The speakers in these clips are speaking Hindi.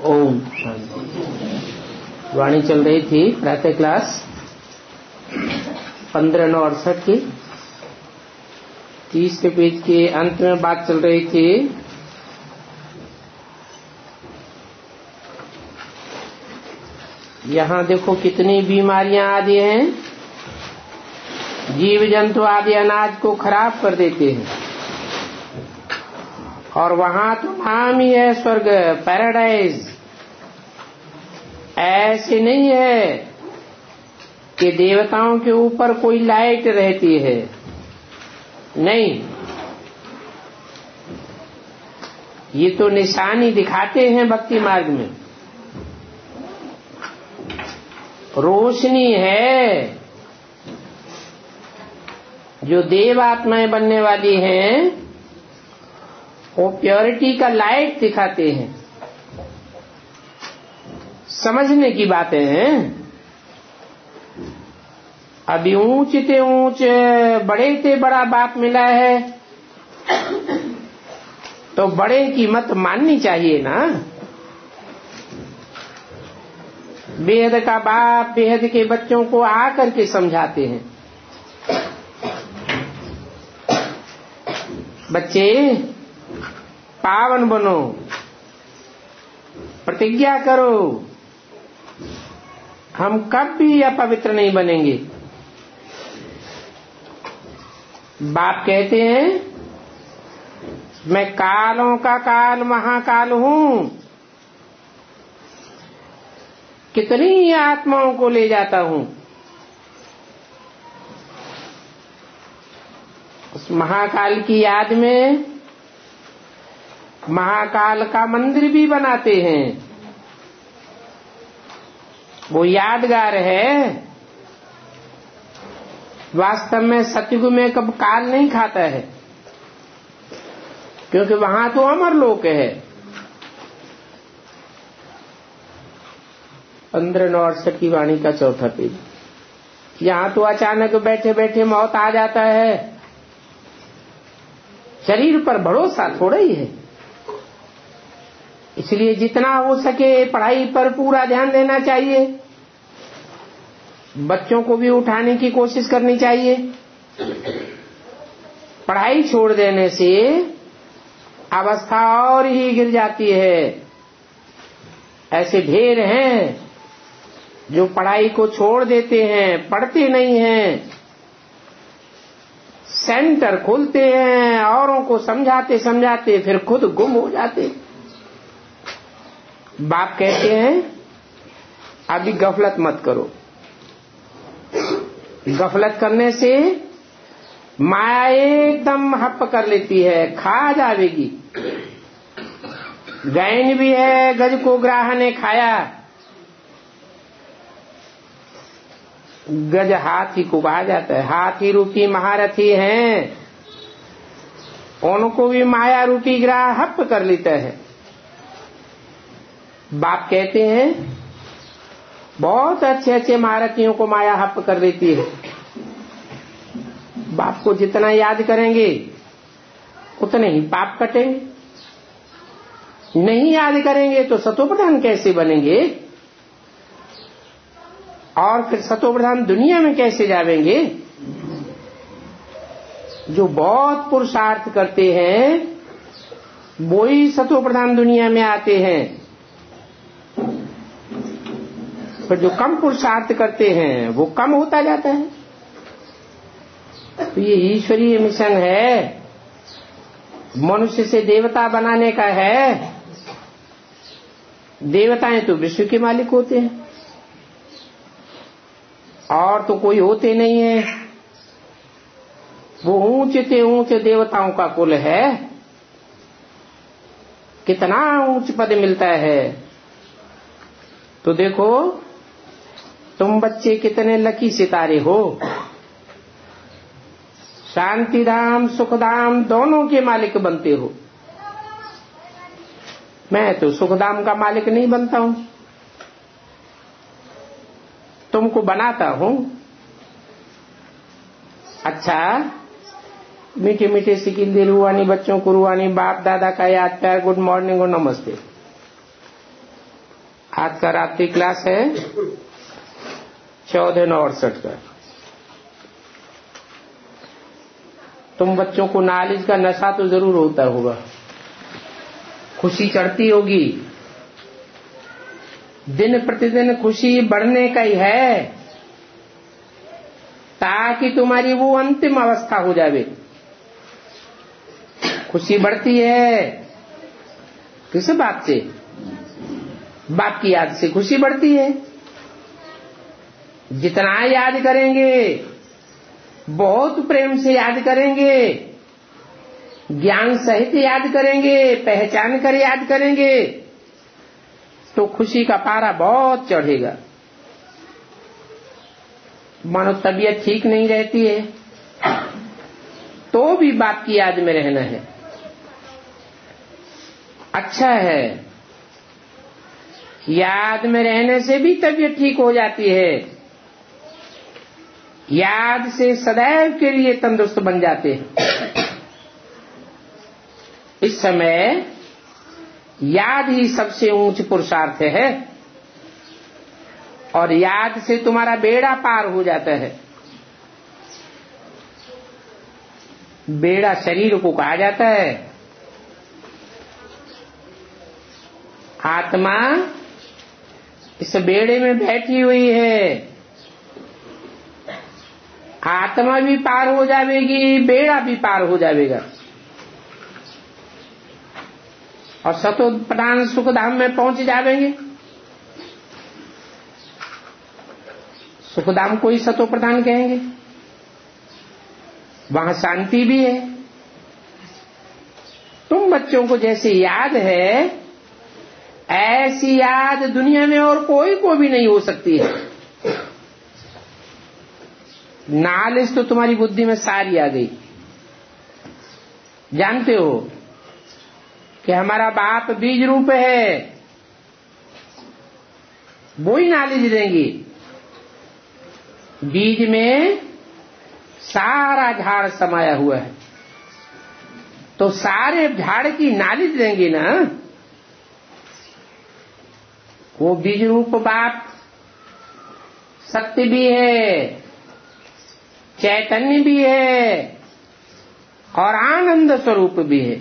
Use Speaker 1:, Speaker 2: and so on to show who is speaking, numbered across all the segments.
Speaker 1: ओम शांति। वाणी चल रही थी प्रातः क्लास 15/9/68 की 30 पेज के अंत में बात चल रही थी यहाँ देखो कितनी बीमारियां आदि हैं, जीव जंतु आदि अनाज को खराब कर देते हैं। और वहां तो नाम ही है स्वर्ग, पैराडाइज। ऐसे नहीं है कि देवताओं के ऊपर कोई लाइट रहती है, नहीं, ये तो निशानी दिखाते हैं भक्ति मार्ग में। रोशनी है, जो देव आत्माएं बनने वाली हैं वो प्योरिटी का लाइट दिखाते हैं। समझने की बातें हैं। अभी ऊंच ते ऊंच, बड़े ते बड़ा बाप मिला है तो बड़े की मत माननी चाहिए ना। बेहद का बाप बेहद के बच्चों को आकर के समझाते हैं, बच्चे पावन बनो, प्रतिज्ञा करो, हम कभी अपवित्र नहीं बनेंगे। बाप कहते हैं मैं कालों का काल महाकाल हूं, कितनी आत्माओं को ले जाता हूं। उस महाकाल की याद में महाकाल का मंदिर भी बनाते हैं। वो यादगार है। वास्तव में सतयुग में कब काल नहीं खाता है, क्योंकि वहां तो अमर लोक है। 15/9/68 की वाणी का 4था पेज। यहां तो अचानक बैठे बैठे मौत आ जाता है। शरीर पर भरोसा थोड़ा ही है, इसलिए जितना हो सके पढ़ाई पर पूरा ध्यान देना चाहिए। बच्चों को भी उठाने की कोशिश करनी चाहिए। पढ़ाई छोड़ देने से अवस्था और ही गिर जाती है। ऐसे ढेर हैं जो पढ़ाई को छोड़ देते हैं, पढ़ते नहीं हैं, सेंटर खोलते हैं, औरों को समझाते समझाते फिर खुद गुम हो जाते। बाप कहते हैं अभी गफलत मत करो। गफलत करने से माया एकदम हप कर लेती है, खा जाएगी। गैन भी है, गज को ग्राह ने खाया। गज हाथी को कहा जाता है। हाथी रूपी महारथी हैं, उनको भी माया रूपी ग्राह हप कर लेता है। बाप कहते हैं बहुत अच्छे अच्छे महारथियों को माया हप कर देती है। बाप को जितना याद करेंगे उतने ही पाप कटेंगे। नहीं याद करेंगे तो सतोप्रधान कैसे बनेंगे, और फिर सतोप्रधान दुनिया में कैसे जावेंगे। जो बहुत पुरुषार्थ करते हैं वो ही सतोप्रधान दुनिया में आते हैं, पर जो कम पुरुषार्थ करते हैं वो कम होता जाता है। तो ये ईश्वरीय मिशन है, मनुष्य से देवता बनाने का है। देवताएं तो विश्व के मालिक होते हैं, और तो कोई होते नहीं है। वो ऊंचे से ऊंचे देवताओं का कुल है। कितना ऊंच पद मिलता है। तो देखो तुम बच्चे कितने लकी सितारे हो। शांतिधाम सुखधाम दोनों के मालिक बनते हो। मैं तो सुखधाम का मालिक नहीं बनता हूं, तुमको बनाता हूं। अच्छा, मीठे मीठे सिकिंदी रूहानी बच्चों को रूहानी बाप दादा का याद प्यार, गुड मॉर्निंग और नमस्ते। आज का रात्रि क्लास है 14/9/68 का। तुम बच्चों को नॉलेज का नशा तो जरूर होता होगा, खुशी चढ़ती होगी, दिन प्रतिदिन खुशी बढ़ने का ही है, ताकि तुम्हारी वो अंतिम अवस्था हो जावे। खुशी बढ़ती है किस बात से? बाप की याद से खुशी बढ़ती है। जितना याद करेंगे, बहुत प्रेम से याद करेंगे, ज्ञान सहित याद करेंगे, पहचान कर याद करेंगे, तो खुशी का पारा बहुत चढ़ेगा। मानो तबीयत ठीक नहीं रहती है तो भी बाप की याद में रहना है। अच्छा है, याद में रहने से भी तबीयत ठीक हो जाती है, याद से सदैव के लिए तंदुरुस्त बन जाते हैं। इस समय याद ही सबसे ऊंच पुरुषार्थ है, और याद से तुम्हारा बेड़ा पार हो जाता है। बेड़ा शरीर को कहा जाता है, आत्मा इस बेड़े में बैठी हुई है। आत्मा भी पार हो जाएगी, बेड़ा भी पार हो जाएगा, और सतो प्रधान सुख धाम में पहुंच जाएंगे। सुखधाम को ही सतो प्रधान कहेंगे, वहां शांति भी है। तुम बच्चों को जैसे याद है, ऐसी याद दुनिया में और कोई को भी नहीं हो सकती है। नॉलेज तो तुम्हारी बुद्धि में सारी आ गई। जानते हो कि हमारा बाप बीज रूप है, वो ही नॉलेज देंगी। बीज में सारा झाड़ समाया हुआ है, तो सारे झाड़ की नॉलेज देंगे ना। वो बीज रूप बाप सत्य भी है, चैतन्य भी है, और आनंद स्वरूप भी है।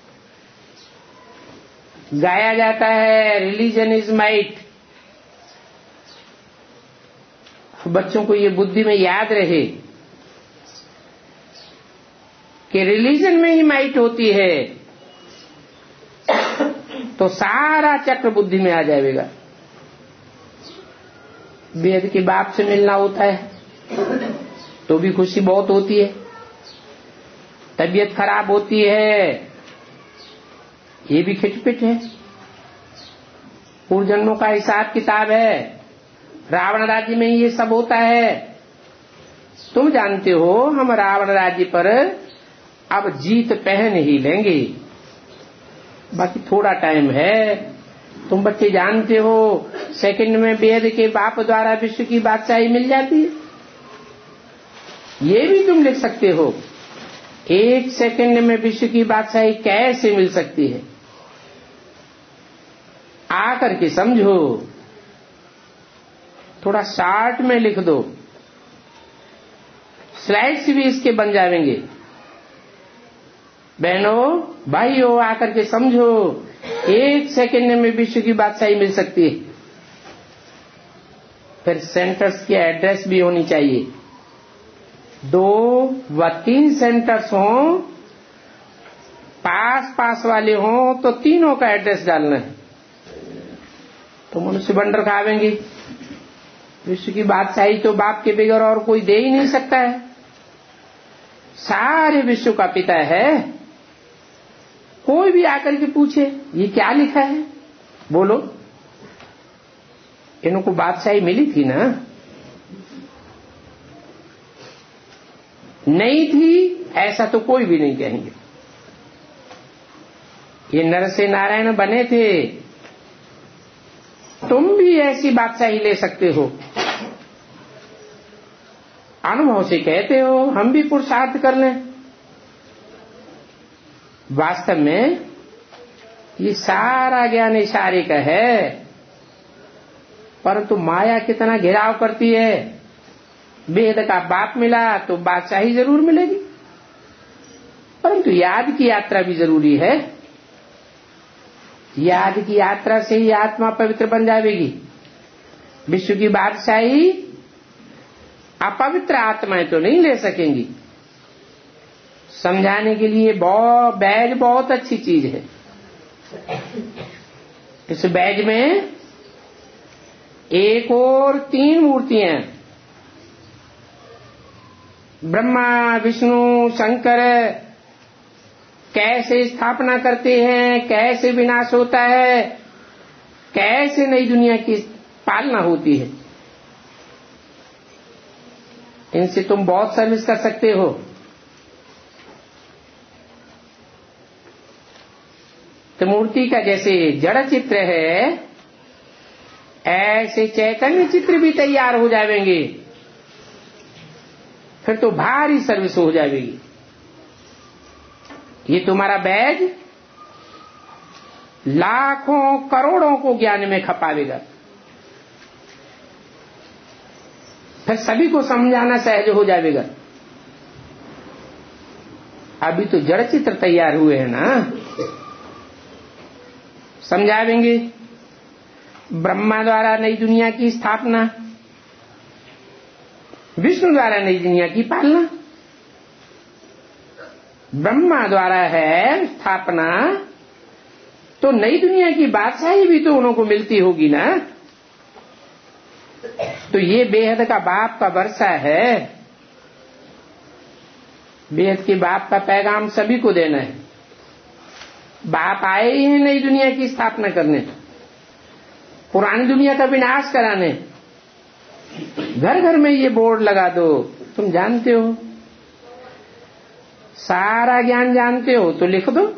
Speaker 1: गाया जाता है रिलीजन इज माइट। बच्चों को ये बुद्धि में याद रहे कि रिलीजन में ही माइट होती है, तो सारा चक्र बुद्धि में आ जाएगा। वेद के बाप से मिलना होता है तो भी खुशी बहुत होती है, तबीयत खराब होती है, ये भी खिटपिट है। पूर्व जन्मों का हिसाब किताब है। रावण राज्य में ये सब होता है। तुम जानते हो, हम रावण राज्य पर अब जीत पहन ही लेंगे, बाकी थोड़ा टाइम है। तुम बच्चे जानते हो, सेकंड में वेद के बाप द्वारा विश्व की बादशाही मिल जाती है। ये भी तुम लिख सकते हो, 1 सेकंड में विश्व की बादशाही कैसे मिल सकती है। आकर के समझो, थोड़ा शार्ट में लिख दो, स्लाइड्स भी इसके बन जाएंगे। बहनों भाइयों, आकर के समझो, 1 सेकंड में विश्व की बादशाही मिल सकती है। फिर सेंटर्स की एड्रेस भी होनी चाहिए, 2 व 3 सेंटर्स हों, पास पास वाले हों तो तीनों का एड्रेस डालना है, तो मनुष्य बंडर खावेंगे। विश्व की बादशाही तो बाप के बगैर और कोई दे ही नहीं सकता है। सारे विश्व का पिता है। कोई भी आकर के पूछे ये क्या लिखा है, बोलो, इनको बादशाही मिली थी ना? नहीं थी ऐसा तो कोई भी नहीं कहेंगे। ये नर से नारायण बने थे, तुम भी ऐसी बादशाही ले सकते हो। अनुभव से कहते हो, हम भी पुरुषार्थ कर लें। वास्तव में ये सारा ज्ञान इशारे का है। परंतु माया कितना घेराव करती है। बेहद का बाप मिला तो बादशाही जरूर मिलेगी, परंतु याद की यात्रा भी जरूरी है। याद की यात्रा से ही आत्मा पवित्र बन जाएगी। विश्व की बादशाही अपवित्र आत्माएं तो नहीं ले सकेंगी। समझाने के लिए बैग बहुत अच्छी चीज है। इस बैग में एक और 3 मूर्तियां, ब्रह्मा विष्णु शंकर कैसे स्थापना करते हैं, कैसे विनाश होता है, कैसे नई दुनिया की पालना होती है। इनसे तुम बहुत सर्विस कर सकते हो। तो मूर्ति का जैसे जड़ चित्र है, ऐसे चैतन्य चित्र भी तैयार हो जाएंगे, फिर तो भारी सर्विस हो जाएगी। ये तुम्हारा बैग लाखों करोड़ों को ज्ञान में खपावेगा, फिर सभी को समझाना सहज हो जाएगा। अभी तो जड़ चित्र तैयार हुए हैं ना, समझावेंगे। ब्रह्मा द्वारा नई दुनिया की स्थापना, विष्णु द्वारा नई दुनिया की पालना। ब्रह्मा द्वारा है स्थापना, तो नई दुनिया की बादशाही भी तो उनको मिलती होगी ना। तो ये बेहद का बाप का वर्षा है। बेहद के बाप का पैगाम सभी को देना है। बाप आए ही हैं नई दुनिया की स्थापना करने, पुरानी दुनिया का विनाश कराने। घर घर में ये बोर्ड लगा दो, तुम जानते हो, सारा ज्ञान जानते हो तो लिख दो,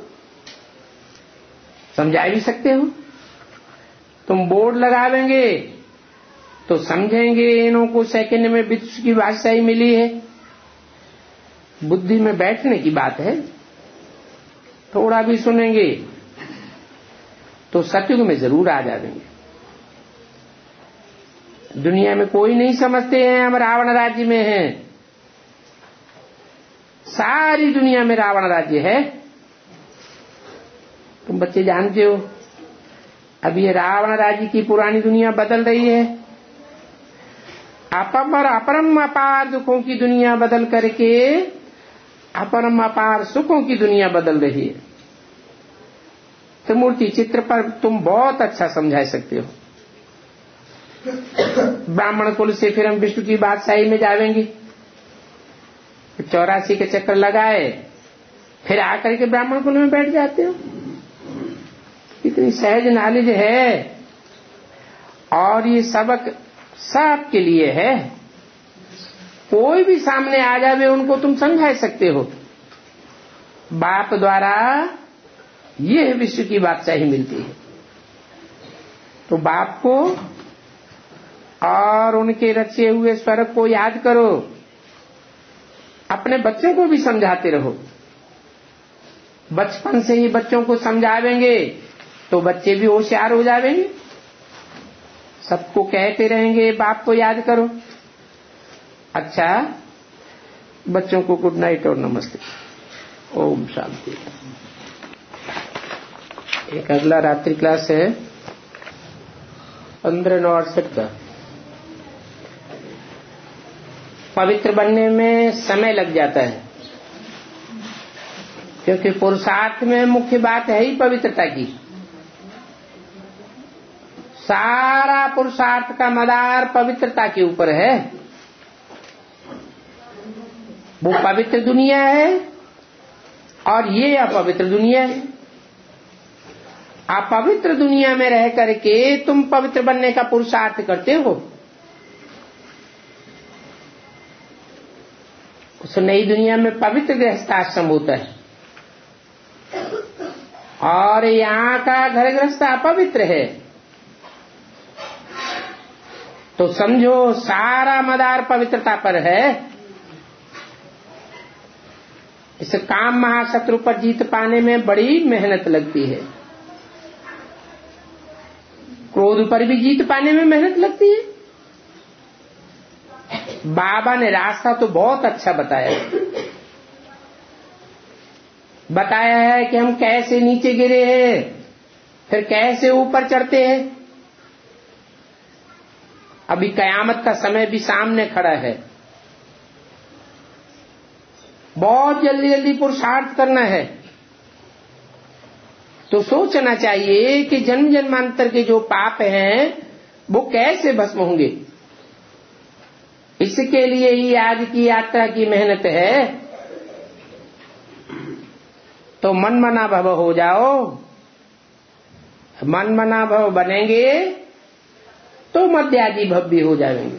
Speaker 1: समझा भी सकते हो। तुम बोर्ड लगावेंगे तो समझेंगे इन्हों को सेकंड में विश्व की बादशाही मिली है। बुद्धि में बैठने की बात है। थोड़ा भी सुनेंगे तो सतयुग में जरूर आ जाएंगे। दुनिया में कोई नहीं समझते हैं हम रावण राज्य में हैं। सारी दुनिया में रावण राज्य है। तुम बच्चे जानते हो, अब ये रावण राज्य की पुरानी दुनिया बदल रही है। अपरम अपार दुखों की दुनिया बदल करके अपरम अपार सुखों की दुनिया बदल रही है। तो मूर्ति चित्र पर तुम बहुत अच्छा समझा सकते हो। ब्राह्मण कुल से फिर हम विष्णु की बादशाही में जाएंगे। 84 के चक्कर लगाए, फिर आकर के ब्राह्मण कुल में बैठ जाते हो। इतनी सहज नॉलेज है, और ये सबक सबके लिए है। कोई भी सामने आ जावे उनको तुम समझा सकते हो। बाप द्वारा ये विश्व की बादशाही मिलती है। तो बाप को और उनके रचे हुए स्वर्ग को याद करो। अपने बच्चों को भी समझाते रहो। बचपन से ही बच्चों को समझावेंगे तो बच्चे भी होशियार हो जाएंगे। सबको कहते रहेंगे बाप को याद करो। अच्छा, बच्चों को गुड नाइट और नमस्ते। ओम शांति। एक अगला रात्रि क्लास है 15/9/68 का। पवित्र बनने में समय लग जाता है, क्योंकि पुरुषार्थ में मुख्य बात है ही पवित्रता की। सारा पुरुषार्थ का मदार पवित्रता के ऊपर है। वो पवित्र दुनिया है और ये अपवित्र दुनिया है। अपवित्र दुनिया में रह करके तुम पवित्र बनने का पुरुषार्थ करते हो। उस नई दुनिया में पवित्र गृहस्थाश्रम होता है, और यहाँ का घर गृहस्थ अपवित्र है। तो समझो सारा मदार पवित्रता पर है। इस काम महाशत्रु पर जीत पाने में बड़ी मेहनत लगती है। क्रोध पर भी जीत पाने में मेहनत लगती है। बाबा ने रास्ता तो बहुत अच्छा बताया है कि हम कैसे नीचे गिरे हैं, फिर कैसे ऊपर चढ़ते हैं। अभी कयामत का समय भी सामने खड़ा है, बहुत जल्दी जल्दी पुरुषार्थ करना है। तो सोचना चाहिए कि जन्म जन्मांतर के जो पाप हैं वो कैसे भस्म होंगे। इसके लिए ही आज की यात्रा की मेहनत है। तो मन मना भव हो जाओ। मन मना भव बनेंगे तो मध्यादि भव भी हो जाएंगे।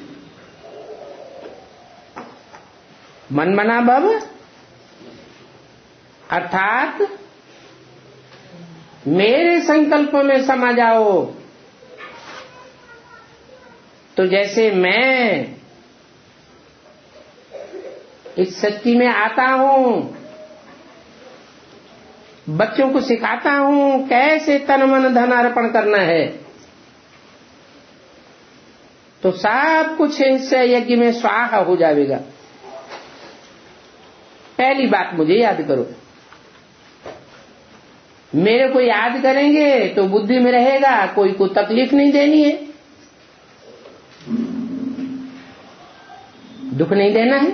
Speaker 1: मन मना भव अर्थात मेरे संकल्प में समा जाओ। तो जैसे मैं इस सृष्टि में आता हूं, बच्चों को सिखाता हूं कैसे तन मन धन अर्पण करना है, तो सब कुछ इस यज्ञ में स्वाहा हो जाएगा। पहली बात मुझे याद करो। मेरे को याद करेंगे तो बुद्धि में रहेगा, कोई को तकलीफ नहीं देनी है, दुख नहीं देना है।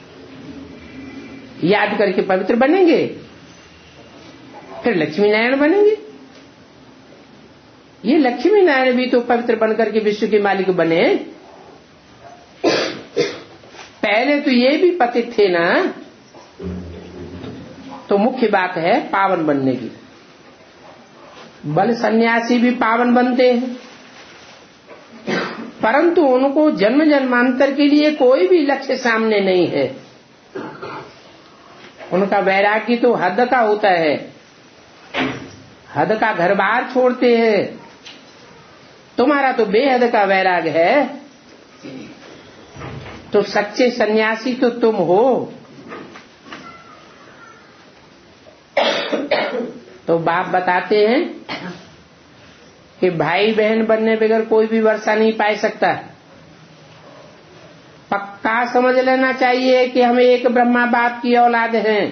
Speaker 1: याद करके पवित्र बनेंगे, फिर लक्ष्मी नारायण बनेंगे। ये लक्ष्मी नारायण भी तो पवित्र बनकर के विश्व के मालिक बने। पहले तो ये भी पतित थे ना। तो मुख्य बात है पावन बनने की। बल सन्यासी भी पावन बनते हैं, परंतु उनको जन्म जन्मांतर के लिए कोई भी लक्ष्य सामने नहीं है। उनका वैराग्य तो हद का होता है, हद का घर बार छोड़ते हैं। तुम्हारा तो बेहद का वैराग है। तो सच्चे सन्यासी तो तुम हो। तो बाप बताते हैं कि भाई बहन बनने बगैर कोई भी वर्षा नहीं पा सकता। पक्का समझ लेना चाहिए कि हम एक ब्रह्मा बाप की औलाद हैं।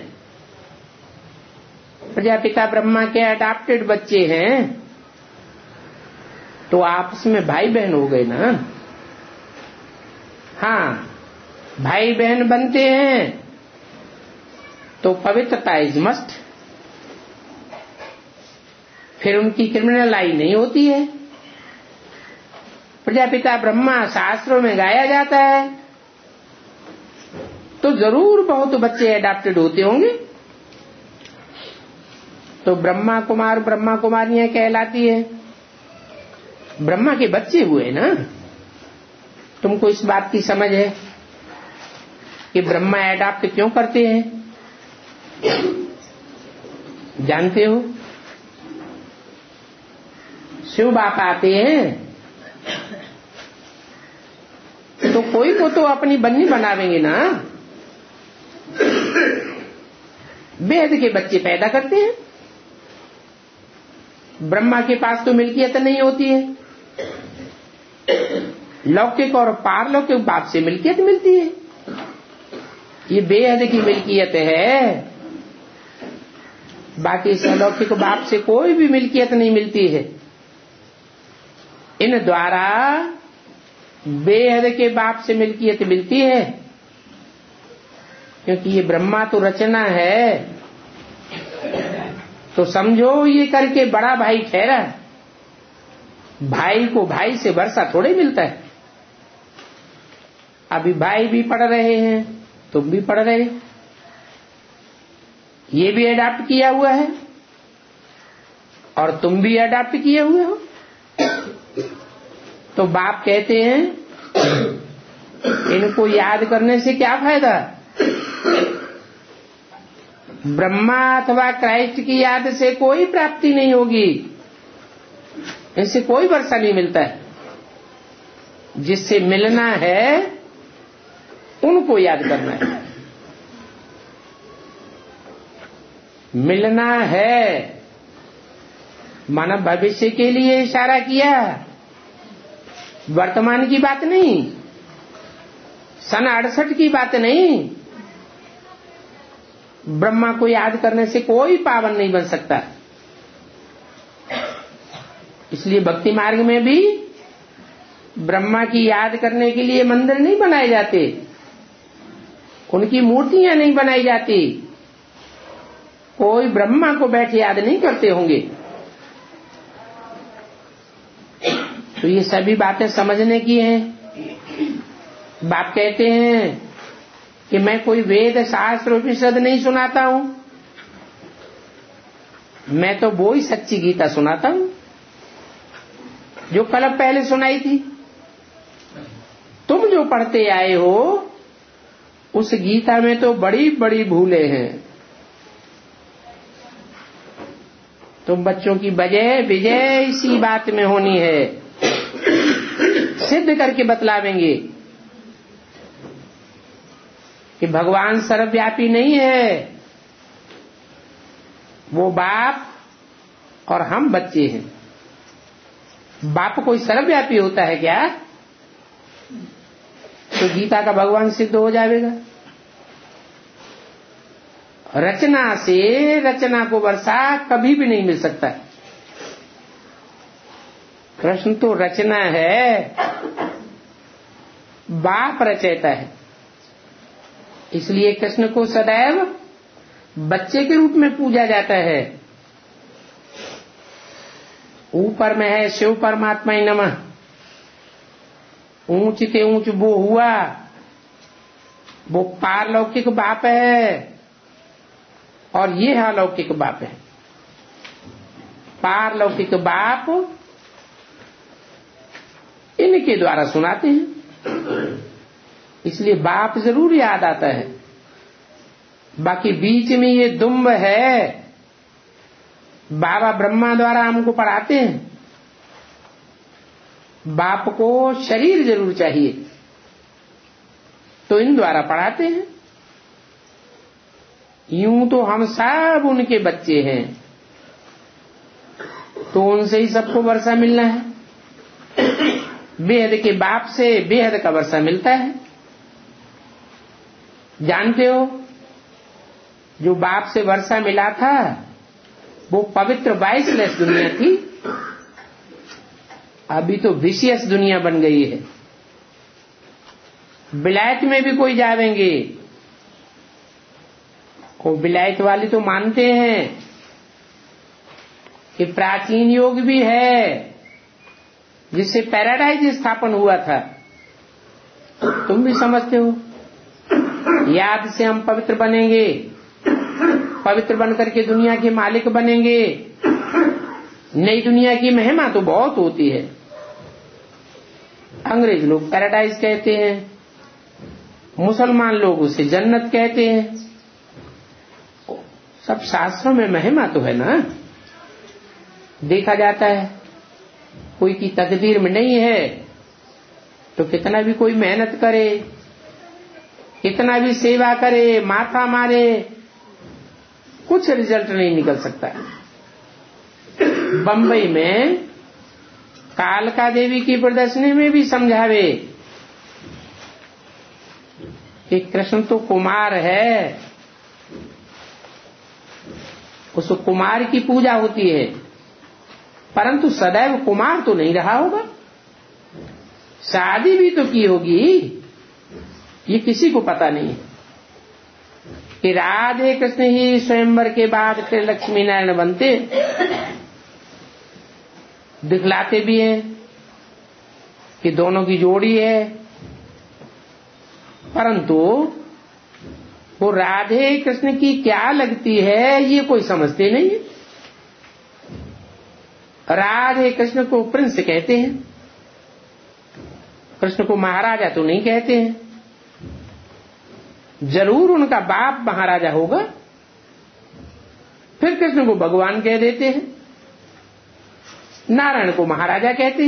Speaker 1: प्रजापिता ब्रह्मा के अडॉप्टेड बच्चे हैं। तो आपस में भाई बहन हो गए ना। हाँ, भाई बहन बनते हैं तो पवित्रता इज मस्ट। फिर उनकी क्रिमिनल आई नहीं होती है। प्रजापिता ब्रह्मा शास्त्रों में गाया जाता है, तो जरूर बहुत बच्चे अडॉप्टेड होते होंगे। तो ब्रह्मा कुमार ब्रह्मा कुमारियां कहलाती है। ब्रह्मा के बच्चे हुए ना। तुमको इस बात की समझ है कि ब्रह्मा अडॉप्ट क्यों करते हैं? जानते हो? शिव बाप आते हैं तो कोई को तो अपनी बन्नी बनावेंगे ना। बेहद के बच्चे पैदा करते हैं। ब्रह्मा के पास तो मिल्कियत नहीं होती है। लौकिक और पारलौकिक बाप से मिल्कियत मिलती है। ये बेहद की मिल्कियत है। बाकी अलौकिक बाप से कोई भी मिल्कियत नहीं मिलती है। इन द्वारा बेहद के बाप से मिल्कियत मिलती है, क्योंकि ये ब्रह्मा तो रचना है। तो समझो ये करके बड़ा भाई ठहरा। भाई को भाई से वर्षा थोड़े मिलता है। अभी भाई भी पढ़ रहे हैं, तुम भी पढ़ रहे, ये भी अडॉप्ट किया हुआ है और तुम भी अडॉप्ट किए हुए हो। तो बाप कहते हैं इनको याद करने से क्या फायदा? ब्रह्मा अथवा क्राइस्ट की याद से कोई प्राप्ति नहीं होगी। इनसे कोई वर्षा नहीं मिलता है। जिससे मिलना है उनको याद करना है। मिलना है, मानव भविष्य के लिए इशारा किया, वर्तमान की बात नहीं, सन 68 की बात नहीं। ब्रह्मा को याद करने से कोई पावन नहीं बन सकता। इसलिए भक्ति मार्ग में भी ब्रह्मा की याद करने के लिए मंदिर नहीं बनाए जाते, उनकी मूर्तियां नहीं बनाई जाती। कोई ब्रह्मा को बैठ याद नहीं करते होंगे। तो ये सभी बातें समझने की हैं। बाप कहते हैं कि मैं कोई वेद शास्त्र उपनिषद नहीं सुनाता हूं, मैं तो वो ही सच्ची गीता सुनाता हूं जो कल पहले सुनाई थी। तुम जो पढ़ते आए हो उस गीता में तो बड़ी बड़ी भूलें हैं। तुम बच्चों की वजह विजय इसी बात में होनी है, सिद्ध करके बतलावेंगे कि भगवान सर्वव्यापी नहीं है, वो बाप और हम बच्चे हैं। बाप कोई सर्वव्यापी होता है क्या? तो गीता का भगवान सिद्ध हो जाएगा। रचना से रचना को वर्षा कभी भी नहीं मिल सकता। कृष्ण तो रचना है, बाप रचयिता है। इसलिए कृष्ण को सदैव बच्चे के रूप में पूजा जाता है। ऊपर में है शिव परमात्मा ही नमः, ऊंच से ऊंच वो हुआ, वो पारलौकिक बाप है और ये अलौकिक बाप है। पारलौकिक बाप इनके द्वारा सुनाते हैं, इसलिए बाप जरूर याद आता है। बाकी बीच में ये दुम्ब है, बाबा ब्रह्मा द्वारा हमको पढ़ाते हैं। बाप को शरीर जरूर चाहिए, तो इन द्वारा पढ़ाते हैं। यूं तो हम सब उनके बच्चे हैं, तो उनसे ही सबको वर्षा मिलना है। बेहद के बाप से बेहद का वर्षा मिलता है। जानते हो, जो बाप से वर्षा मिला था वो पवित्र वाइसलेस दुनिया थी, अभी तो विशियस दुनिया बन गई है। विलायत में भी कोई जावेंगे, को विलायत वाले तो मानते हैं कि प्राचीन योग भी है जिससे पैराडाइज स्थापन हुआ था। तुम भी समझते हो, याद से हम पवित्र बनेंगे, पवित्र बनकर के दुनिया के मालिक बनेंगे। नई दुनिया की महिमा तो बहुत होती है। अंग्रेज लोग पैराडाइज कहते हैं, मुसलमान लोग उसे जन्नत कहते हैं। सब शास्त्रों में महिमा तो है ना, देखा जाता है। कोई की तकदीर में नहीं है तो कितना भी कोई मेहनत करे, कितना भी सेवा करे, माथा मारे, कुछ रिजल्ट नहीं निकल सकता। बंबई में कालका देवी की प्रदर्शनी में भी समझावे कि कृष्ण तो कुमार है, उस कुमार की पूजा होती है, परंतु सदैव कुमार तो नहीं रहा होगा। शादी भी तो की होगी, ये किसी को पता नहीं है कि राधे कृष्ण ही स्वयंवर के बाद फिर लक्ष्मी नारायण बनते। दिखलाते भी हैं कि दोनों की जोड़ी है, परंतु वो राधे कृष्ण की क्या लगती है ये कोई समझते नहीं है। राधे कृष्ण को प्रिंस कहते हैं, कृष्ण को महाराजा तो नहीं कहते हैं। जरूर उनका बाप महाराजा होगा, फिर कृष्ण को भगवान कह देते हैं, नारायण को महाराजा कहते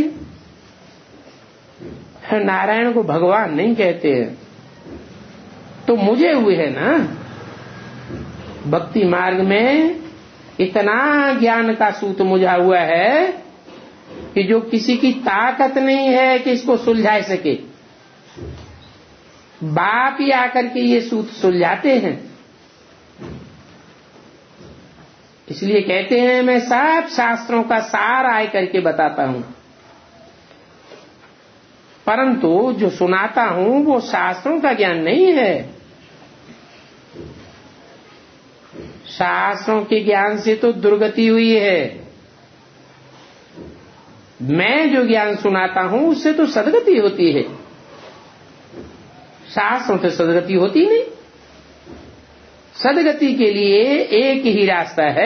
Speaker 1: हैं, नारायण को भगवान नहीं कहते हैं। तो मुझे हुए है ना, भक्ति मार्ग में इतना ज्ञान का सूत मुझा हुआ है कि जो किसी की ताकत नहीं है कि इसको सुलझा सके, बाप ही आकर के ये सूत सुलझाते हैं। इसलिए कहते हैं मैं सब शास्त्रों का सार आए करके बताता हूं, परंतु जो सुनाता हूं वो शास्त्रों का ज्ञान नहीं है। शास्त्रों के ज्ञान से तो दुर्गति हुई है। मैं जो ज्ञान सुनाता हूं उससे तो सदगति होती है। शास्त्रों से सदगति होती नहीं। सदगति के लिए एक ही रास्ता है,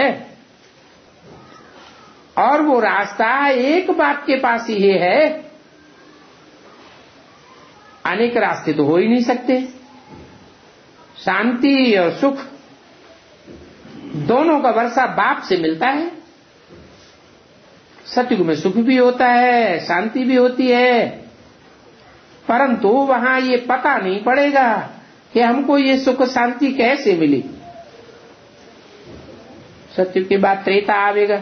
Speaker 1: और वो रास्ता एक बाप के पास ही है। अनेक रास्ते तो हो ही नहीं सकते। शांति और सुख दोनों का वर्षा बाप से मिलता है। सतयुग में सुख भी होता है, शांति भी होती है, परंतु वहां ये पता नहीं पड़ेगा कि हमको ये सुख शांति कैसे मिली। सतयुग के बाद त्रेता आवेगा,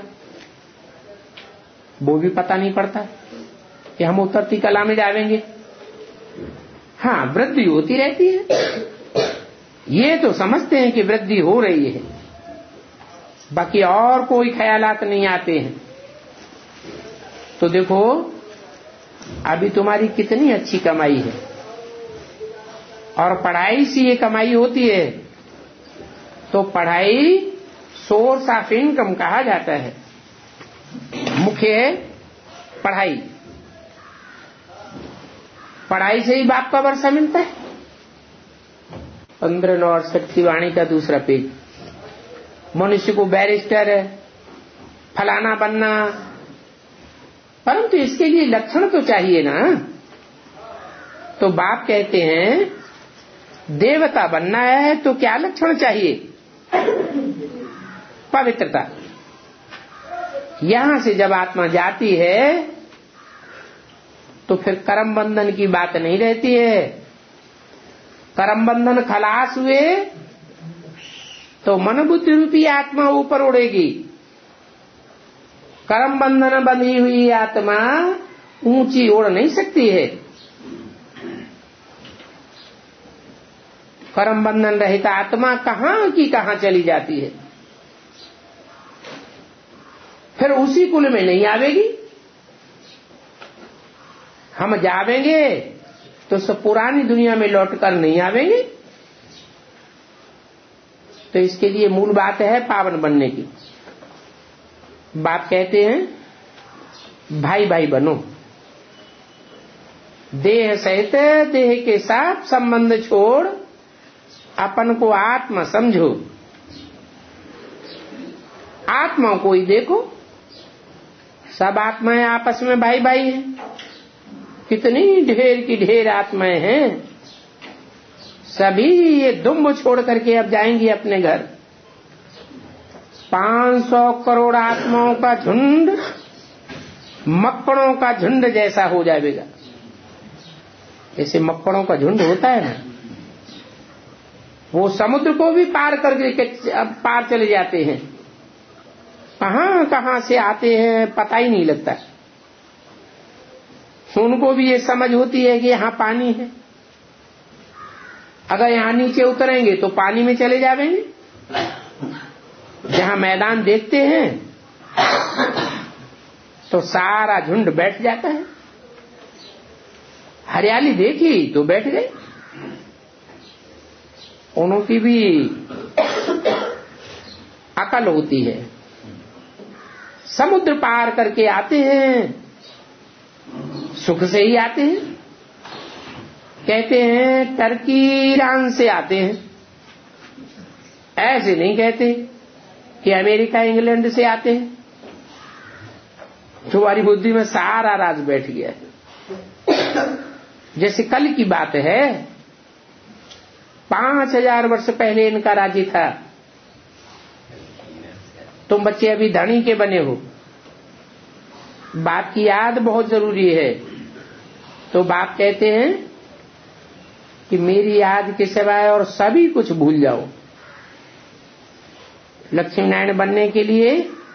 Speaker 1: वो भी पता नहीं पड़ता कि हम उतरती कला में जावेंगे। हाँ, वृद्धि होती रहती है, ये तो समझते हैं कि वृद्धि हो रही है, बाकी और कोई ख्यालात नहीं आते हैं। तो देखो अभी तुम्हारी कितनी अच्छी कमाई है, और पढ़ाई से ये कमाई होती है। तो पढ़ाई सोर्स ऑफ इनकम कहा जाता है। मुख्य पढ़ाई, पढ़ाई से ही बाप का वर्षा मिलता है। 1568 की वाणी का दूसरा पेज। मनुष्य को बैरिस्टर फलाना बनना, परंतु इसके लिए लक्षण तो चाहिए ना। तो बाप कहते हैं देवता बनना है तो क्या लक्षण चाहिए? पवित्रता। यहां से जब आत्मा जाती है तो फिर कर्म बंधन की बात नहीं रहती है। कर्म बंधन खलास हुए तो मन बुद्धि रूपी आत्मा ऊपर उड़ेगी। कर्म बंधन बंधी हुई आत्मा ऊंची उड़ नहीं सकती है। कर्म बंधन रहित आत्मा कहां की कहां चली जाती है, फिर उसी कुल में नहीं आवेगी। हम जावेंगे तो सब पुरानी दुनिया में लौटकर नहीं आवेंगे। तो इसके लिए मूल बात है पावन बनने की। बाप कहते हैं भाई भाई बनो, देह सहित देह के साथ संबंध छोड़ अपन को आत्मा समझो। आत्मा को ही देखो, सब आत्माएं आपस में भाई भाई हैं। कितनी ढेर की ढेर आत्माएं हैं, सभी ये दुम्ब छोड़ करके अब जाएंगी अपने घर। 500 करोड़ आत्माओं का झुंड मक्खणों का झुंड जैसा हो जाएगा। जैसे मक्खणों का झुंड होता है ना, वो समुद्र को भी पार करके अब पार चले जाते हैं। कहां कहां से आते हैं पता ही नहीं लगता। उनको भी ये समझ होती है कि यहां पानी है, अगर यहां नीचे उतरेंगे तो पानी में चले जाएंगे। जहां मैदान देखते हैं तो सारा झुंड बैठ जाता है। हरियाली देखी तो बैठ गए। उनकी भी अकल होती है। समुद्र पार करके आते हैं, सुख से ही आते हैं। कहते हैं टर्की ईरान से आते हैं, ऐसे नहीं कहते कि अमेरिका इंग्लैंड से आते हैं। तुम्हारी बुद्धि में सारा राज बैठ गया है। जैसे कल की बात है, 5000 वर्ष पहले इनका राज्य था। तुम बच्चे अभी धनी के बने हो, बाप की याद बहुत जरूरी है। तो बाप कहते हैं कि मेरी याद के सिवाय और सभी कुछ भूल जाओ। लक्ष्मी नारायण बनने के लिए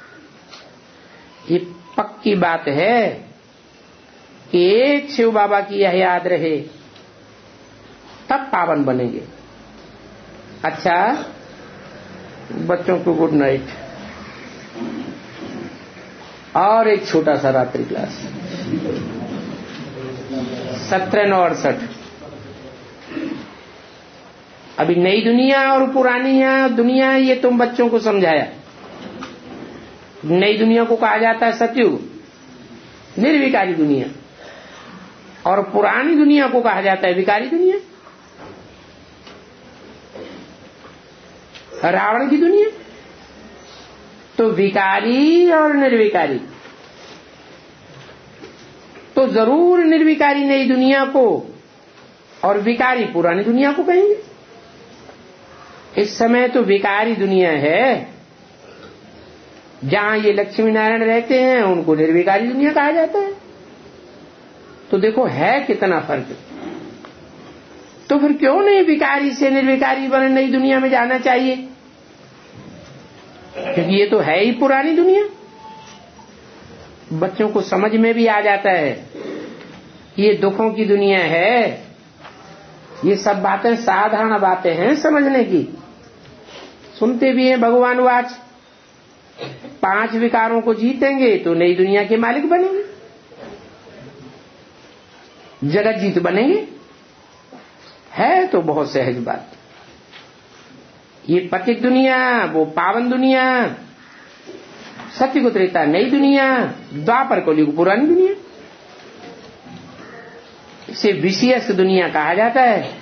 Speaker 1: ये पक्की बात है कि एक शिव बाबा की यह याद रहे, तब पावन बनेंगे। अच्छा, बच्चों को गुड नाइट। और एक छोटा सा रात्रि क्लास 1768। अभी नई दुनिया और पुरानी दुनिया, ये तुम बच्चों को समझाया। नई दुनिया को कहा जाता है सतयुग, निर्विकारी दुनिया, और पुरानी दुनिया को कहा जाता है विकारी दुनिया, रावण की दुनिया। तो विकारी और निर्विकारी, तो जरूर निर्विकारी नई दुनिया को और विकारी पुरानी दुनिया को कहेंगे। इस समय तो विकारी दुनिया है, जहां ये लक्ष्मी नारायण रहते हैं उनको निर्विकारी दुनिया कहा जाता है। तो देखो है कितना फर्क। तो फिर क्यों नहीं विकारी से निर्विकारी बने नई दुनिया में जाना चाहिए, क्योंकि ये तो है ही पुरानी दुनिया। बच्चों को समझ में भी आ जाता है कि ये दुखों की दुनिया है। ये सब बातें साधारण बातें हैं समझने की, सुनते भी हैं। भगवान वाच 5 विकारों को जीतेंगे तो नई दुनिया के मालिक बनेंगे, जगत जीत बनेंगे। है तो बहुत सहज बात। ये पतित दुनिया, वो पावन दुनिया, सत्युग त्रेता नई दुनिया, द्वापर कलयुग पुरानी दुनिया। इसे विषयस्थ दुनिया कहा जाता है।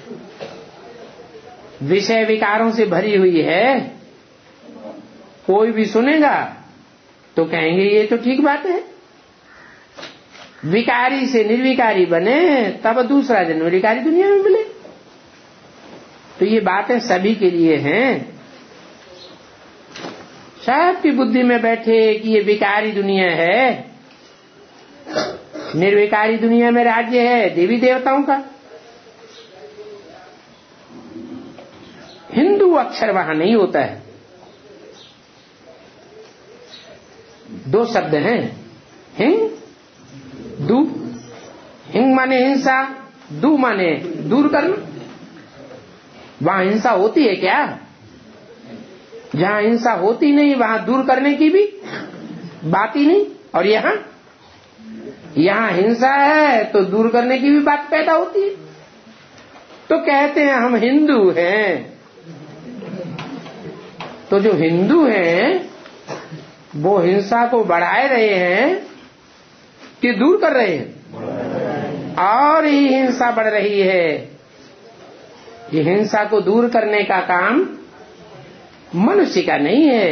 Speaker 1: विषय विकारों से भरी हुई है। कोई भी सुनेगा तो कहेंगे ये तो ठीक बात है। विकारी से निर्विकारी बने तब दूसरा जन्म विकारी दुनिया में मिले। तो ये बातें सभी के लिए हैं। सबकी बुद्धि में बैठे कि ये विकारी दुनिया है, निर्विकारी दुनिया में राज्य है देवी देवताओं का। हिंदू अक्षर वहां नहीं होता है। 2 शब्द हैं, हिंग दू। हिंग माने हिंसा, दू माने दूर करना। वहां हिंसा होती है क्या? जहां हिंसा होती नहीं वहां दूर करने की भी बात ही नहीं। और यहां हिंसा है तो दूर करने की भी बात पैदा होती है। तो कहते हैं हम हिंदू हैं। तो जो हिंदू हैं वो हिंसा को बढ़ाए रहे हैं कि दूर कर रहे हैं? और ही हिंसा बढ़ रही है। ये हिंसा को दूर करने का काम मनुष्य का नहीं है।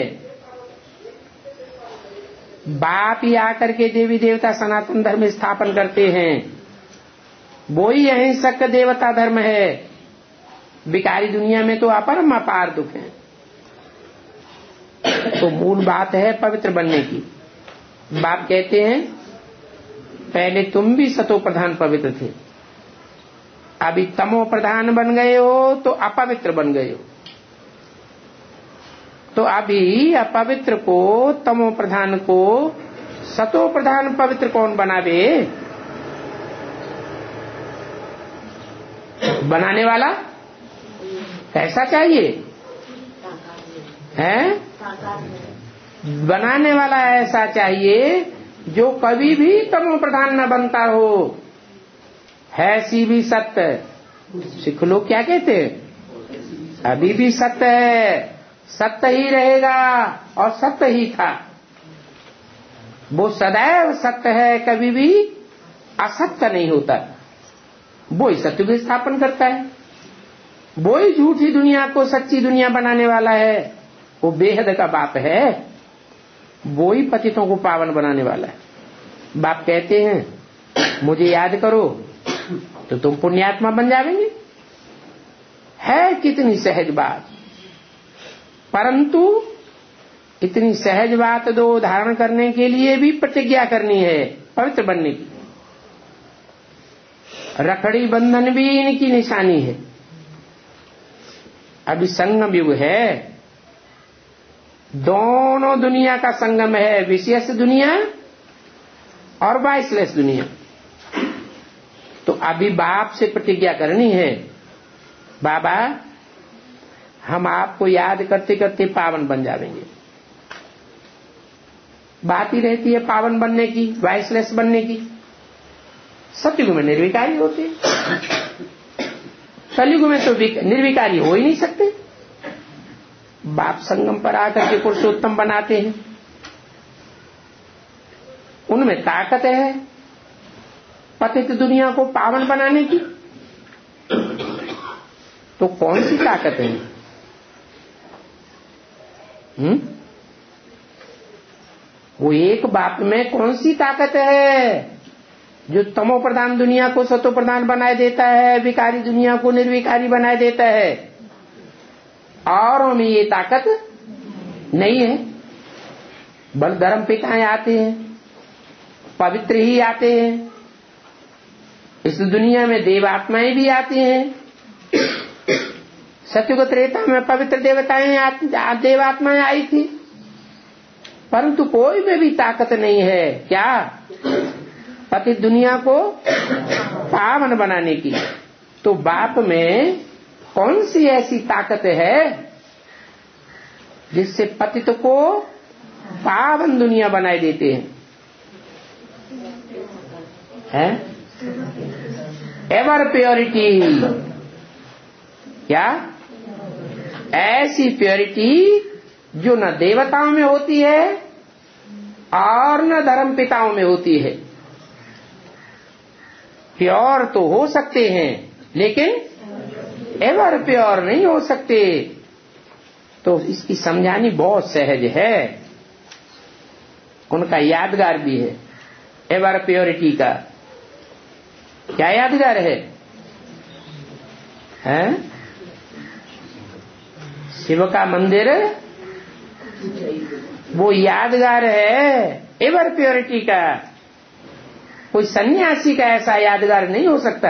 Speaker 1: बाप ही आकर के देवी देवता सनातन धर्म स्थापन करते हैं, वो ही अहिंसक देवता धर्म है। विकारी दुनिया में तो अपरम अपार दुख है। तो मूल बात है पवित्र बनने की। बाप कहते हैं पहले तुम भी सतो प्रधान पवित्र थे, अभी तमो प्रधान बन गए हो तो अपवित्र बन गए हो। तो अभी अपवित्र को, तमो प्रधान को सतो प्रधान पवित्र कौन बनावे? बनाने वाला कैसा चाहिए है? बनाने वाला ऐसा चाहिए जो कभी भी तमो प्रधान न बनता हो। है सी भी सत्य। सिख लोग क्या कहते हैं? अभी भी सत्य है, सत्य ही रहेगा और सत्य ही था। वो सदैव सत्य है, कभी भी असत्य नहीं होता। वो ही सत्य की स्थापन करता है। वो ही झूठी दुनिया को सच्ची दुनिया बनाने वाला है। वो बेहद का बाप है। वो ही पतितों को पावन बनाने वाला है। बाप कहते हैं मुझे याद करो तो तुम पुण्यात्मा बन जाएंगे। है कितनी सहज बात, परंतु इतनी सहज बात दो धारण करने के लिए भी प्रतिज्ञा करनी है पवित्र बनने की। रखड़ी बंधन भी इनकी निशानी है। अभी संगम युग है, दोनों दुनिया का संगम है, विषयस दुनिया और वाइसलेस दुनिया। तो अभी बाप से प्रतिज्ञा करनी है, बाबा हम आपको याद करते करते पावन बन जाएंगे। बात ही रहती है पावन बनने की, वाइसलेस बनने की। सतयुग में निर्विकारी होते, कलयुग में तो निर्विकारी हो ही नहीं सकते। बाप संगम पर आकर के पुरुषोत्तम बनाते हैं, उनमें ताकत है पतित दुनिया को पावन बनाने की। तो कौन सी ताकत है? वो एक बाप में कौन सी ताकत है जो तमो प्रधान दुनिया को सतो प्रधान बनाए देता है, विकारी दुनिया को निर्विकारी बनाए देता है? और में ये ताकत नहीं है। बल धर्म पिताएं आते हैं, पवित्र ही आते हैं। इस दुनिया में देवात्माएं भी आती हैं। सत्युग त्रेता में पवित्र देवताएं देवात्माएं आई थी, परंतु कोई में भी ताकत नहीं है क्या पति दुनिया को पावन बनाने की। तो बाप में कौन सी ऐसी ताकत है जिससे पतित को पावन दुनिया बनाए देते हैं? Ever purity. क्या? ऐसी प्योरिटी जो न देवताओं में होती है और न धर्म पिताओं में होती है। प्योर तो हो सकते हैं लेकिन एवर प्योर नहीं हो सकते। तो इसकी समझानी बहुत सहज है, उनका यादगार भी है एवर प्योरिटी का। क्या यादगार है? शिव का मंदिर वो यादगार है एवर प्योरिटी का। कोई सन्यासी का ऐसा यादगार नहीं हो सकता।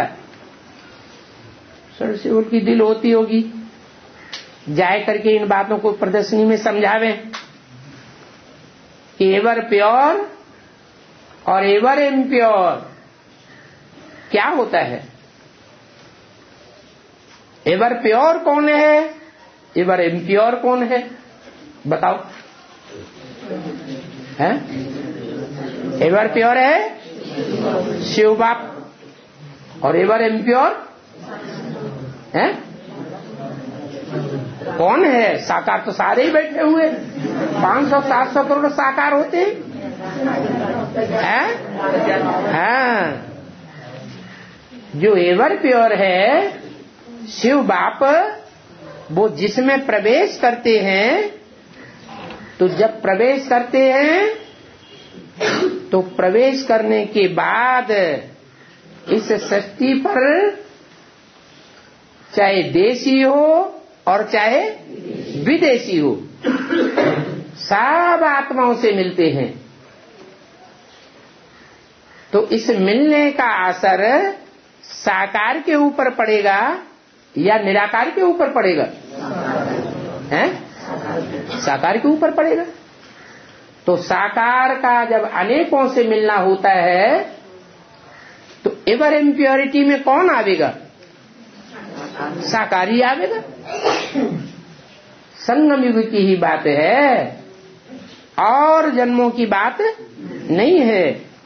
Speaker 1: सर से उनकी दिल होती होगी, जाए करके इन बातों को प्रदर्शनी में समझावे कि एवर प्योर और एवर इम्प्योर क्या होता है। एवर प्योर कौन है, एवर इम्प्योर कौन है? बताओ। है एवर प्योर है शिव बाप और एवर इम्प्योर है कौन है? साकार तो सारे ही बैठे हुए, 500-700 करोड़ साकार होते हैं। जो एवर प्योर है शिव बाप, वो जिसमें प्रवेश करते हैं, तो जब प्रवेश करते हैं तो प्रवेश करने के बाद इस सृष्टि पर चाहे देशी हो और चाहे विदेशी हो, सब आत्माओं से मिलते हैं। तो इस मिलने का असर साकार के ऊपर पड़ेगा या निराकार के ऊपर पड़ेगा? हैं? साकार के ऊपर पड़ेगा। तो साकार का जब अनेकों से मिलना होता है तो एवर इम्प्योरिटी में कौन आवेगा? साकार ही आवेगा। संगम युग की ही बात है और जन्मों की बात नहीं है।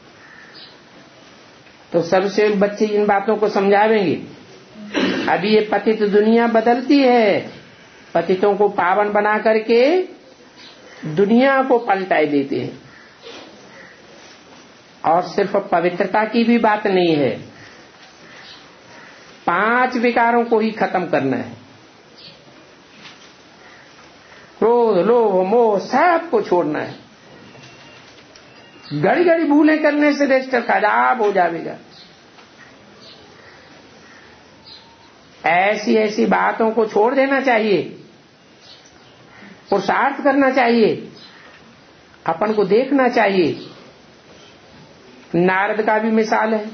Speaker 1: तो सबसे बच्चे इन बातों को समझावेंगे। अभी ये पतित दुनिया बदलती है, पतितों को पावन बना करके दुनिया को पलटाए देते हैं। और सिर्फ पवित्रता की भी बात नहीं है, 5 विकारों को ही खत्म करना है। क्रोध, लोभ, मोह सबको छोड़ना है। घड़ी घड़ी भूलें करने से रजिस्टर खराब हो जाएगा। ऐसी ऐसी बातों को छोड़ देना चाहिए, पुरुषार्थ करना चाहिए, अपन को देखना चाहिए। नारद का भी मिसाल है,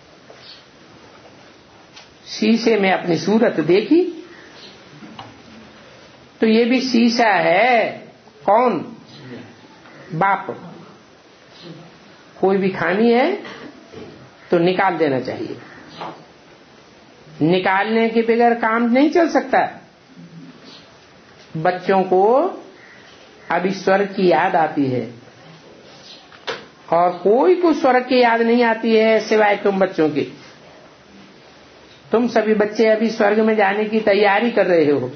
Speaker 1: शीशे में अपनी सूरत देखी तो ये भी शीशा है कौन? बाप। कोई भी खामी है तो निकाल देना चाहिए, निकालने के बगैर काम नहीं चल सकता। बच्चों को अभी स्वर्ग की याद आती है, और कोई को स्वर्ग की याद नहीं आती है सिवाय तुम बच्चों की। तुम सभी बच्चे अभी स्वर्ग में जाने की तैयारी कर रहे हो।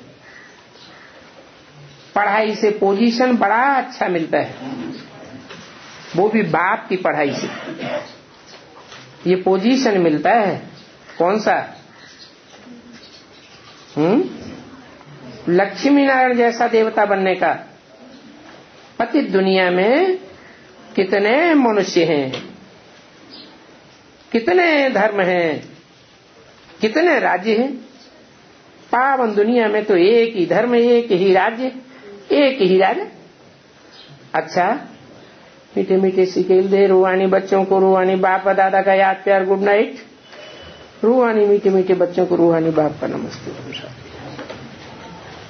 Speaker 1: पढ़ाई से पोजीशन बड़ा अच्छा मिलता है, वो भी बाप की पढ़ाई से ये पोजीशन मिलता है। कौन सा? लक्ष्मी नारायण जैसा देवता बनने का। पति दुनिया में कितने मनुष्य हैं, कितने धर्म हैं, कितने राज्य हैं। पावन दुनिया में तो एक ही धर्म, एक ही राज्य, एक ही राजा। अच्छा, मीठे मीठे सिकेल दे रूहानी बच्चों को, रूहानी बाप दादा का याद प्यार गुड नाइट। रूहानी मीठे मीठे बच्चों को रूहानी बाप का नमस्ते।